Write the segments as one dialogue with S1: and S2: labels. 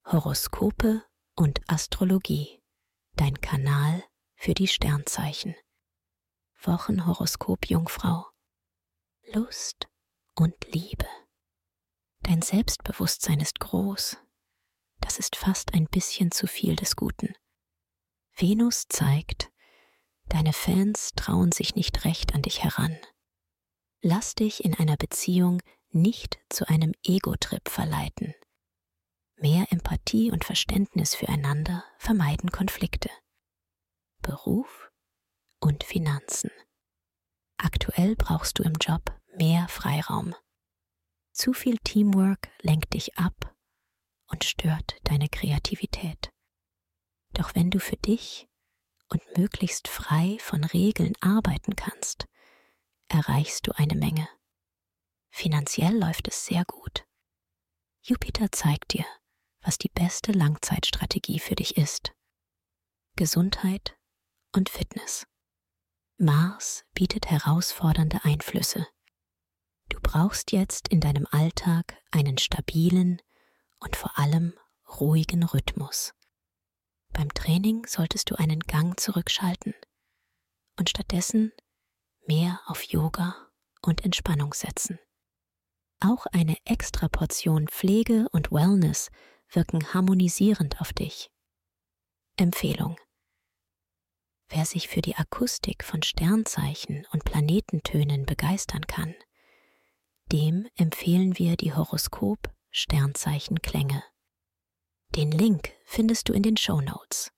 S1: Horoskope und Astrologie, dein Kanal für die Sternzeichen. Wochenhoroskop Jungfrau. Lust und Liebe. Dein Selbstbewusstsein ist groß. Das ist fast ein bisschen zu viel des Guten. Venus zeigt, deine Fans trauen sich nicht recht an dich heran. Lass dich in einer Beziehung nicht zu einem Ego-Trip verleiten. Mehr Empathie und Verständnis füreinander vermeiden Konflikte. Beruf und Finanzen. Aktuell brauchst du im Job mehr Freiraum. Zu viel Teamwork lenkt dich ab und stört deine Kreativität. Doch wenn du für dich und möglichst frei von Regeln arbeiten kannst, erreichst du eine Menge. Finanziell läuft es sehr gut. Jupiter zeigt dir, was die beste Langzeitstrategie für dich ist. Gesundheit und Fitness. Mars bietet herausfordernde Einflüsse. Du brauchst jetzt in deinem Alltag einen stabilen und vor allem ruhigen Rhythmus. Beim Training solltest du einen Gang zurückschalten und stattdessen mehr auf Yoga und Entspannung setzen. Auch eine Extraportion Pflege und Wellness wirken harmonisierend auf dich. Empfehlung: Wer sich für die Akustik von Sternzeichen und Planetentönen begeistern kann, dem empfehlen wir die Horoskop-Sternzeichen-Klänge. Den Link findest du in den Shownotes.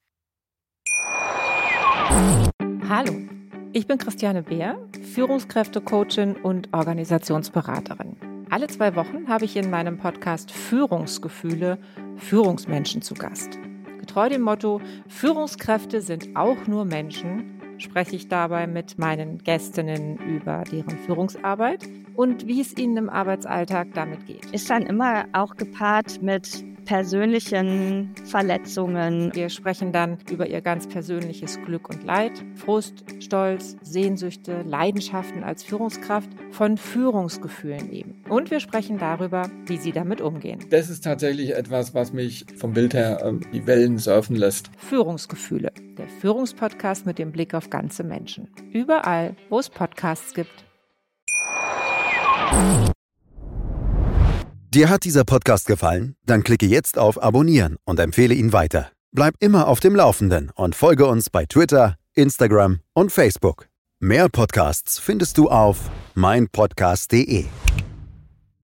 S2: Hallo, ich bin Christiane Beer, Führungskräftecoachin und Organisationsberaterin. Alle 2 Wochen habe ich in meinem Podcast Führungsgefühle Führungsmenschen zu Gast. Getreu dem Motto, Führungskräfte sind auch nur Menschen, spreche ich dabei mit meinen Gästinnen über deren Führungsarbeit und wie es ihnen im Arbeitsalltag damit geht.
S3: Ist dann immer auch gepaart mit persönlichen Verletzungen.
S2: Wir sprechen dann über ihr ganz persönliches Glück und Leid, Frust, Stolz, Sehnsüchte, Leidenschaften als Führungskraft, von Führungsgefühlen eben. Und wir sprechen darüber, wie sie damit umgehen.
S4: Das ist tatsächlich etwas, was mich vom Bild her die Wellen surfen lässt.
S2: Führungsgefühle, der Führungspodcast mit dem Blick auf ganze Menschen. Überall, wo es Podcasts gibt.
S5: Dir hat dieser Podcast gefallen? Dann klicke jetzt auf Abonnieren und empfehle ihn weiter. Bleib immer auf dem Laufenden und folge uns bei Twitter, Instagram und Facebook. Mehr Podcasts findest du auf meinpodcast.de.